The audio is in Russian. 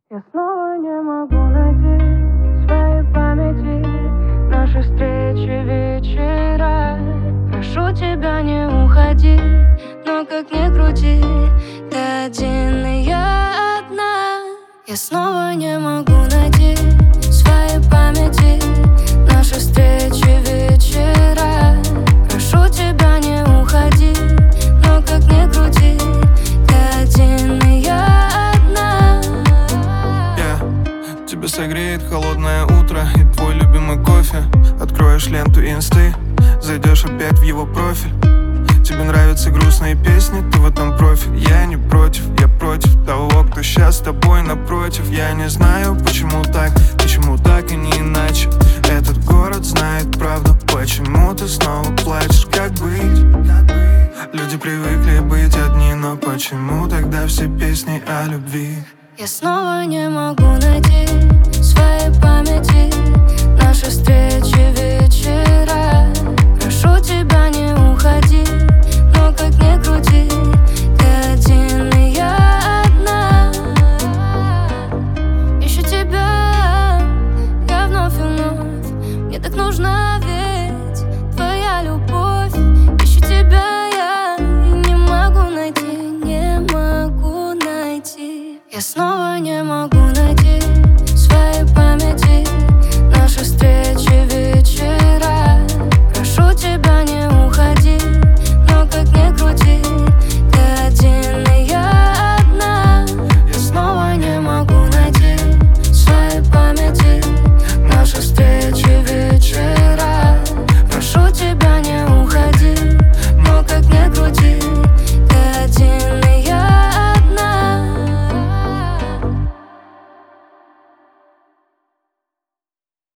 Я снова не могу найти в своей памяти наши встречи, вечера. Прошу тебя, не уходи, но как ни крути, ты один и я одна. Я снова не могу найти в своей памяти наши встречи, вечера. Прошу тебя, не уходи, но как ни крути, ты один и я одна. Тебя согреет холодное утро и твой любимый кофе. Откроешь ленту инсты, зайдешь опять в его профиль. Тебе нравятся грустные песни, ты в этом профи. Я не против, я против того, кто сейчас с тобой напротив. Я не знаю, почему так и не иначе. Этот город знает правду, почему ты снова плачешь, как быть? Люди привыкли быть одни, но почему тогда все песни о любви? Я снова не могу найти в своей памяти наши встречи, вечера. Прошу тебя, не уходи, но как ни крути, ты один и я одна. Ищу тебя, я вновь и вновь. Мне так нужна ведь твоя любовь. Ищу тебя я и не могу найти, не могу найти. Я снова не могу найти в своей памяти наши встречи.